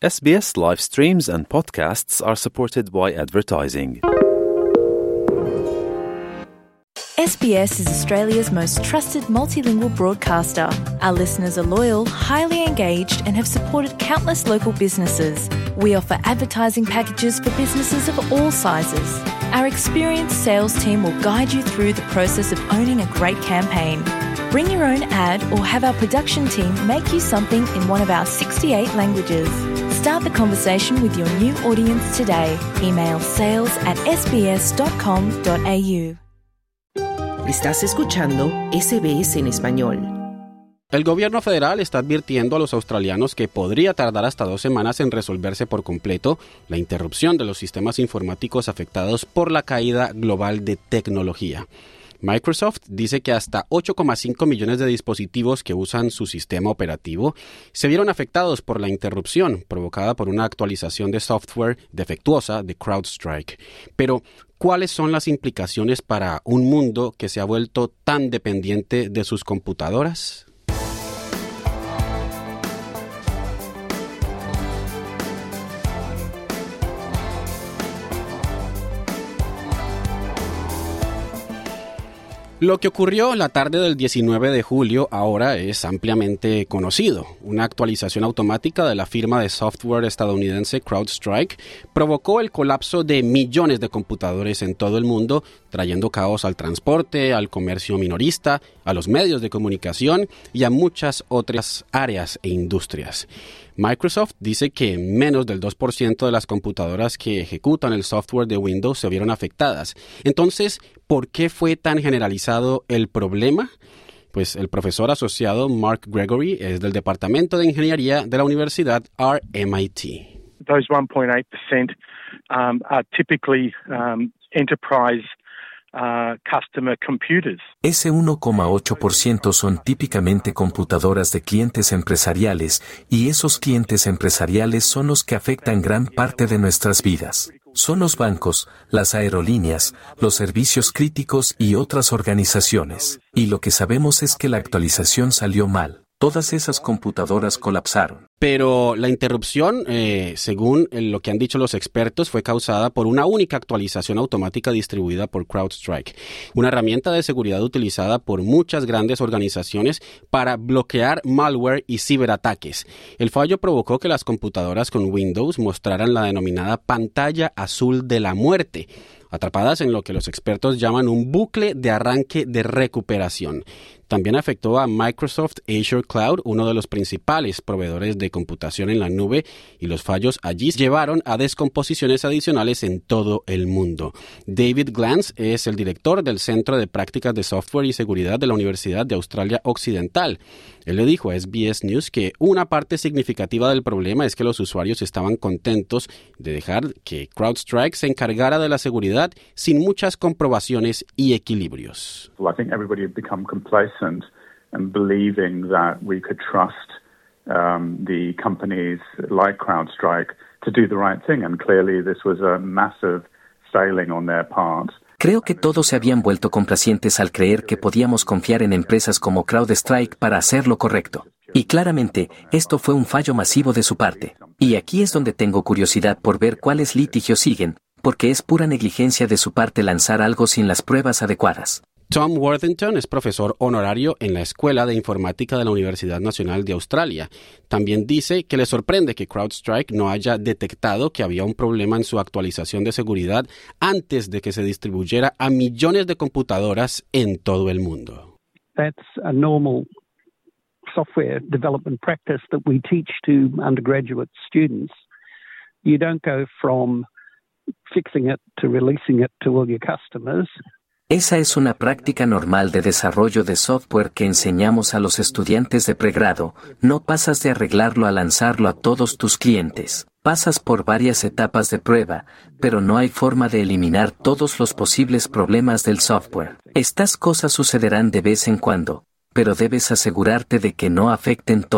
SBS live streams and podcasts are supported by advertising. SBS is Australia's most trusted multilingual broadcaster. Our listeners are loyal, highly engaged, and have supported countless local businesses. We offer advertising packages for businesses of all sizes. Our experienced sales team will guide you through the process of owning a great campaign. Bring your own ad or have our production team make you something in one of our 68 languages. Start the conversation with your new audience today. Email sales@sbs.com.au. Estás escuchando SBS en español. El gobierno federal está advirtiendo a los australianos que podría tardar hasta 2 semanas en resolverse por completo la interrupción de los sistemas informáticos afectados por la caída global de tecnología. Microsoft dice que hasta 8,5 millones de dispositivos que usan su sistema operativo se vieron afectados por la interrupción provocada por una actualización de software defectuosa de CrowdStrike. Pero, ¿cuáles son las implicaciones para un mundo que se ha vuelto tan dependiente de sus computadoras? Lo que ocurrió la tarde del 19 de julio ahora es ampliamente conocido. Una actualización automática de la firma de software estadounidense CrowdStrike provocó el colapso de millones de computadores en todo el mundo, trayendo caos al transporte, al comercio minorista, a los medios de comunicación y a muchas otras áreas e industrias. Microsoft dice que menos del 2% de las computadoras que ejecutan el software de Windows se vieron afectadas. Entonces, ¿por qué fue tan generalizado el problema? Pues el profesor asociado Mark Gregory es del Departamento de Ingeniería de la Universidad RMIT. Those 1.8% are typically enterprise customer computers. Ese 1,8% son típicamente computadoras de clientes empresariales, y esos clientes empresariales son los que afectan gran parte de nuestras vidas. Son los bancos, las aerolíneas, los servicios críticos y otras organizaciones. Y lo que sabemos es que la actualización salió mal. Todas esas computadoras colapsaron. Pero la interrupción, según lo que han dicho los expertos, fue causada por una única actualización automática distribuida por CrowdStrike, una herramienta de seguridad utilizada por muchas grandes organizaciones para bloquear malware y ciberataques. El fallo provocó que las computadoras con Windows mostraran la denominada pantalla azul de la muerte, atrapadas en lo que los expertos llaman un bucle de arranque de recuperación. También afectó a Microsoft Azure Cloud, uno de los principales proveedores de computación en la nube, y los fallos allí llevaron a descomposiciones adicionales en todo el mundo. David Glantz es el director del Centro de Prácticas de Software y Seguridad de la Universidad de Australia Occidental. Él le dijo a SBS News que una parte significativa del problema es que los usuarios estaban contentos de dejar que CrowdStrike se encargara de la seguridad sin muchas comprobaciones y equilibrios. Well, I think everybody had become complacent and believing that we could trust the companies like CrowdStrike to do the right thing, and clearly this was a massive failing on their part. Creo que todos se habían vuelto complacientes al creer que podíamos confiar en empresas como CrowdStrike para hacer lo correcto. Y claramente, esto fue un fallo masivo de su parte. Y aquí es donde tengo curiosidad por ver cuáles litigios siguen, porque es pura negligencia de su parte lanzar algo sin las pruebas adecuadas. Tom Worthington es profesor honorario en la Escuela de Informática de la Universidad Nacional de Australia. También dice que le sorprende que CrowdStrike no haya detectado que había un problema en su actualización de seguridad antes de que se distribuyera a millones de computadoras en todo el mundo. That's a normal software development practice that we teach to undergraduate students. You don't go from fixing it to releasing it to all your customers. Esa es una práctica normal de desarrollo de software que enseñamos a los estudiantes de pregrado. No pasas de arreglarlo a lanzarlo a todos tus clientes. Pasas por varias etapas de prueba, pero no hay forma de eliminar todos los posibles problemas del software. Estas cosas sucederán de vez en cuando, pero debes asegurarte de que no afecten todo.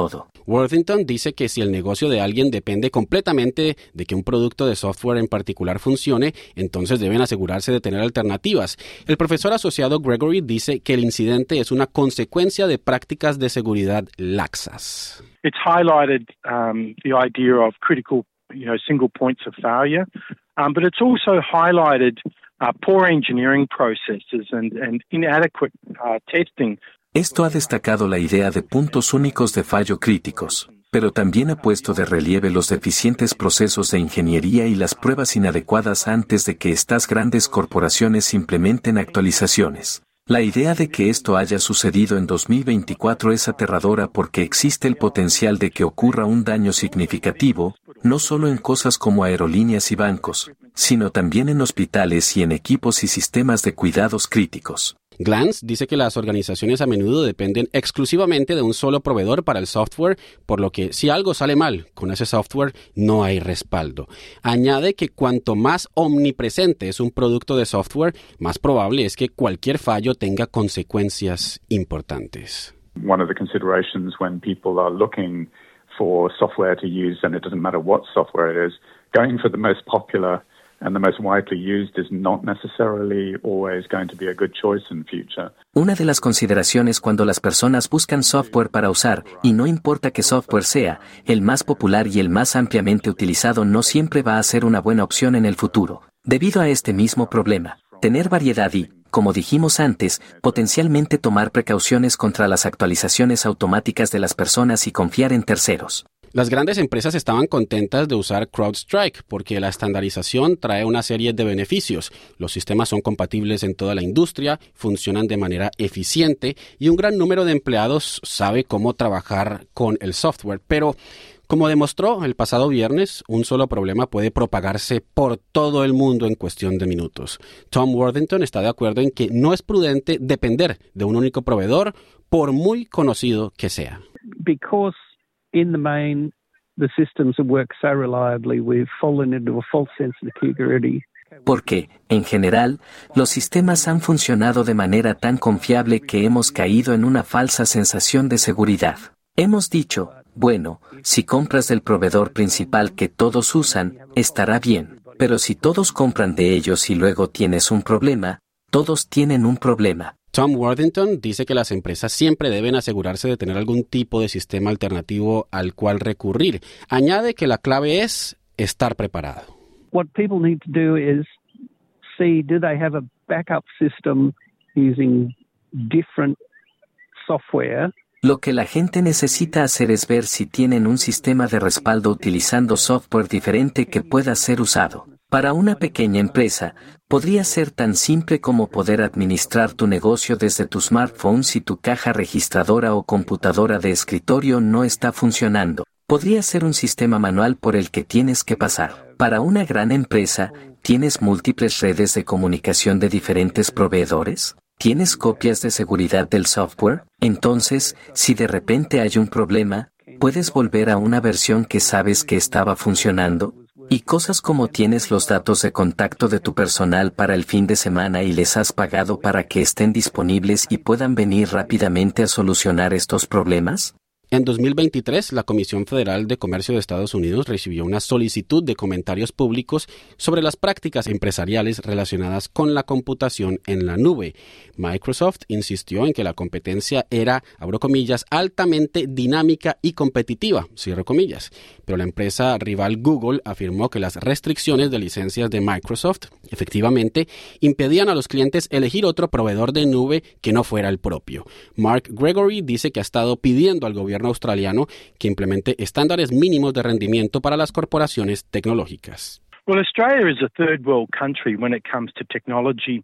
Worthington dice que si el negocio de alguien depende completamente de que un producto de software en particular funcione, entonces deben asegurarse de tener alternativas. El profesor asociado Gregory dice que el incidente es una consecuencia de prácticas de seguridad laxas. It's highlighted the idea of critical, single points of failure, but it's also highlighted poor engineering processes and inadequate testing. Esto ha destacado la idea de puntos únicos de fallo críticos, pero también ha puesto de relieve los deficientes procesos de ingeniería y las pruebas inadecuadas antes de que estas grandes corporaciones implementen actualizaciones. La idea de que esto haya sucedido en 2024 es aterradora porque existe el potencial de que ocurra un daño significativo, no solo en cosas como aerolíneas y bancos, sino también en hospitales y en equipos y sistemas de cuidados críticos. Glantz dice que las organizaciones a menudo dependen exclusivamente de un solo proveedor para el software, por lo que si algo sale mal con ese software no hay respaldo. Añade que cuanto más omnipresente es un producto de software, más probable es que cualquier fallo tenga consecuencias importantes. One of the considerations when people are looking for software to use, and it doesn't matter what software it is, going for the most popular and the most widely used is not necessarily always going to be a good choice in future. Una de las consideraciones cuando las personas buscan software para usar, y no importa qué software sea, el más popular y el más ampliamente utilizado no siempre va a ser una buena opción en el futuro. Debido a este mismo problema, tener variedad y, como dijimos antes, potencialmente tomar precauciones contra las actualizaciones automáticas de las personas y confiar en terceros. Las grandes empresas estaban contentas de usar CrowdStrike porque la estandarización trae una serie de beneficios. Los sistemas son compatibles en toda la industria, funcionan de manera eficiente y un gran número de empleados sabe cómo trabajar con el software. Pero, como demostró el pasado viernes, un solo problema puede propagarse por todo el mundo en cuestión de minutos. Tom Worthington está de acuerdo en que no es prudente depender de un único proveedor, por muy conocido que sea. Because in the main, the systems that work so reliably, we've fallen into a false sense of security. Porque, en general, los sistemas han funcionado de manera tan confiable que hemos caído en una falsa sensación de seguridad. Hemos dicho, bueno, si compras del proveedor principal que todos usan, estará bien. Pero si todos compran de ellos y luego tienes un problema, todos tienen un problema. Tom Worthington dice que las empresas siempre deben asegurarse de tener algún tipo de sistema alternativo al cual recurrir. Añade que la clave es estar preparado. What people need to do is see, do they have a backup system using different software? Lo que la gente necesita hacer es ver si tienen un sistema de respaldo utilizando software diferente que pueda ser usado. Para una pequeña empresa, podría ser tan simple como poder administrar tu negocio desde tu smartphone si tu caja registradora o computadora de escritorio no está funcionando. Podría ser un sistema manual por el que tienes que pasar. Para una gran empresa, ¿tienes múltiples redes de comunicación de diferentes proveedores? ¿Tienes copias de seguridad del software? Entonces, si de repente hay un problema, ¿puedes volver a una versión que sabes que estaba funcionando? Y cosas como tienes los datos de contacto de tu personal para el fin de semana y les has pagado para que estén disponibles y puedan venir rápidamente a solucionar estos problemas. En 2023, la Comisión Federal de Comercio de Estados Unidos recibió una solicitud de comentarios públicos sobre las prácticas empresariales relacionadas con la computación en la nube. Microsoft insistió en que la competencia era, abro comillas, altamente dinámica y competitiva, cierro comillas. Pero la empresa rival Google afirmó que las restricciones de licencias de Microsoft, efectivamente, impedían a los clientes elegir otro proveedor de nube que no fuera el propio. Mark Gregory dice que ha estado pidiendo al gobierno australiano que implemente estándares mínimos de rendimiento para las corporaciones tecnológicas. Well, Australia is a third world country when it comes to technology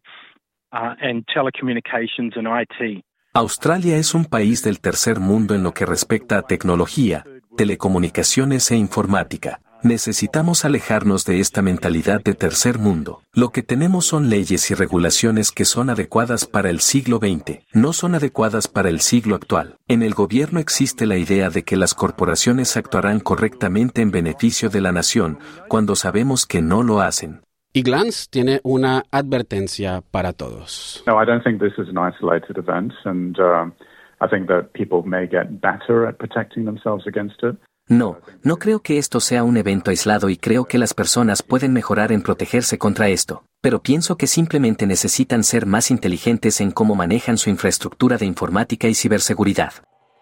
and telecommunications and IT. Australia es un país del tercer mundo en lo que respecta a tecnología, telecomunicaciones e informática. Necesitamos alejarnos de esta mentalidad de tercer mundo. Lo que tenemos son leyes y regulaciones que son adecuadas para el siglo XX, no son adecuadas para el siglo actual. En el gobierno existe la idea de que las corporaciones actuarán correctamente en beneficio de la nación, cuando sabemos que no lo hacen. Y Glantz tiene una advertencia para todos. No, I don't think this is an isolated event, and I think that people may get better at protecting themselves against it. No creo que esto sea un evento aislado y creo que las personas pueden mejorar en protegerse contra esto, pero pienso que simplemente necesitan ser más inteligentes en cómo manejan su infraestructura de informática y ciberseguridad.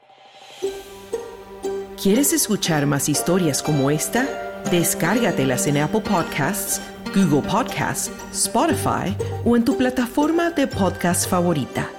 ¿Quieres escuchar más historias como esta? Descárgatelas en Apple Podcasts, Google Podcasts, Spotify o en tu plataforma de podcast favorita.